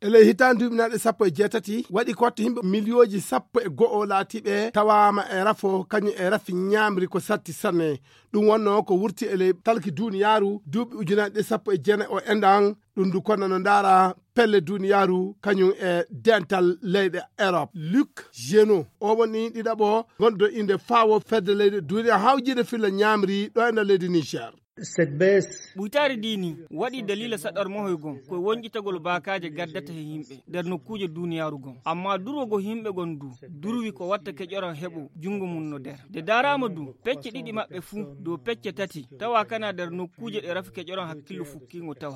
ele hitandu minade sappo e jeetati waɗi kotta himɓe milioji sappo e go'o laatiɓe tawama e rafo kañum e rafi ñamri ko satti sanne ɗum wonno ko wurti ele talki duniyaru duuɓi ujunaɗe sappo e jeenayi o endan ɗum du kono no ndaara pelle duniyaru kañum e dental leyɗe Europe. Luc Geno o woni ɗiɗaɓo gonɗo inde fawo fedde leyɗe duniya hawjide filla ñamri ɗo e nder leydi Niger. ɓuytari dini waɗi dalila saɗar mohoygon ko wonƴitagol bakaje gaddata he yimɓe nder nokkuje duniyaru gon amma durwogo yimɓe gon du durwi ko watta keƴoran heɓo jungo mum no nder de darama du pecce ɗiɗi maɓɓe fuu dow pecce tati tawa kana nder nokkuje ɗe rafi keƴoran hakkillo fukkigo tawa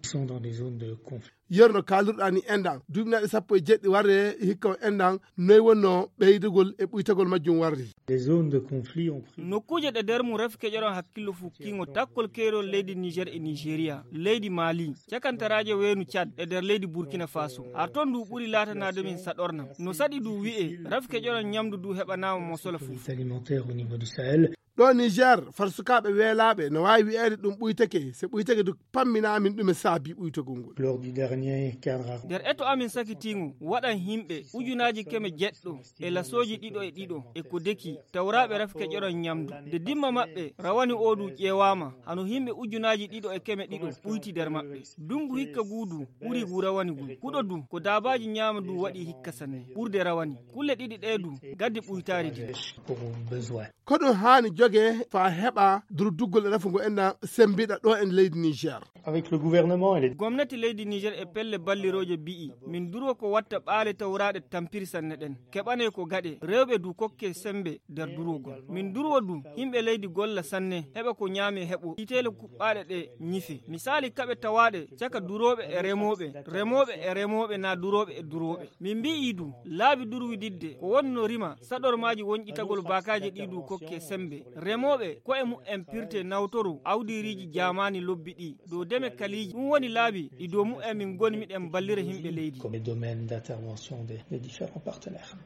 yerno kalirɗa ni endan duɓinaɗe sappo e jeɗɗi warre hikka endan noyi wonno ɓeydugol e ɓuytagol majjum warri nokkuje ɗe nder mum rafi keƴoran hakkillo fukkigo takkol keerol leydi Niger e Nigeria leydi Mali cakantaraje weenu Tchad e nder leydi Burkina Faso arton du ɓuri latanade min saɗornam no saɗi du wi'e rafi keƴoran ñamdu du heɓanama mo sola fuf ɗo Niger farsukaɓe weelaɓe no wawi wi'ede ɗum ɓuytake so ɓuytake du pamminamin ɗume saabi ɓuytagol ngol nder eto amin sakitigo waɗan himɓe ujunaji keme jeɗɗo e lasoji ɗiɗo e ɗiɗo e ko deki tawraɓe rafi keƴoran ñamdu de dimma maɓɓe rawani o du ƴewama hano himɓe ujunaji ɗiɗo e keme ɗiɗo ɓuyti nder maɓɓe dungu hikka guudu ɓuri gu rawani gu huɗo du ko dabaji ñama du waɗi hikka sanne ɓurde rawani kulle ɗiɗi ɗe du gaddi ɓuytari di ko ɗum hani jogue fa heɓa durduggol e rafu ngo enna sembiɗa ɗo en leydi Niger. gomnati leydi Niger e pelle balliroje bi'i min durwo ko watta ɓaale tawraɗe tampiri sanne ɗen keɓane ko gaɗe rewɓe du kokke sembe nder durwogol min durwo du himɓe leydi golla sanne heɓa ko ñaame heɓo itele kuɓɓaɗe ɗe ñife misali kaɓe tawaɗe caka duroɓe e remoɓe na duroɓe e duroɓe min mbi'i du laabi durwididde ko wonno rima saɗormaji wonƴitagol bakaje ɗiɗu kokke sembe remoɓe ko e mu'en pirte nawtoru awdiriji jamani lobbi ɗi dow deme kaliji ɗum woni laabi ɗi dow mu'en min goni miɗen ballira himɓe leydi